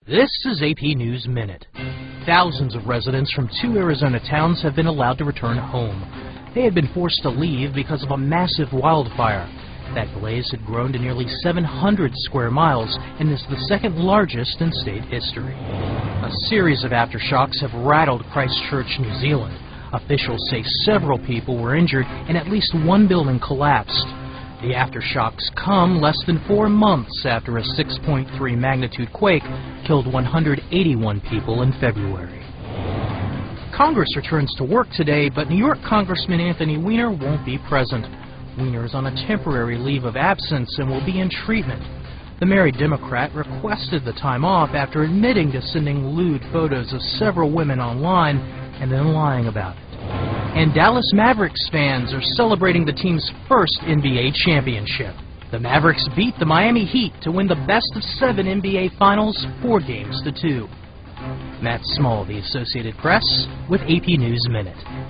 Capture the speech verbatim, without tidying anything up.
This is A P News Minute. Thousands of residents from two Arizona towns have been allowed to return home. They had been forced to leave because of a massive wildfire. That blaze had grown to nearly seven hundred square miles and is the second largest in state history. A series of aftershocks have rattled Christchurch, New Zealand. Officials say several people were injured and at least one building collapsed. The aftershocks come less than four months after a six point three magnitude quake killed one hundred eighty-one people in February. Congress returns to work today, but New York Congressman Anthony Weiner won't be present. Weiner is on a temporary leave of absence and will be in treatment. The married Democrat requested the time off after admitting to sending lewd photos of several women online and then lying about it. And Dallas Mavericks fans are celebrating the team's first N B A championship. The Mavericks beat the Miami Heat to win the best of seven N B A Finals, four games to two. Matt Small, The Associated Press, with A P News Minute.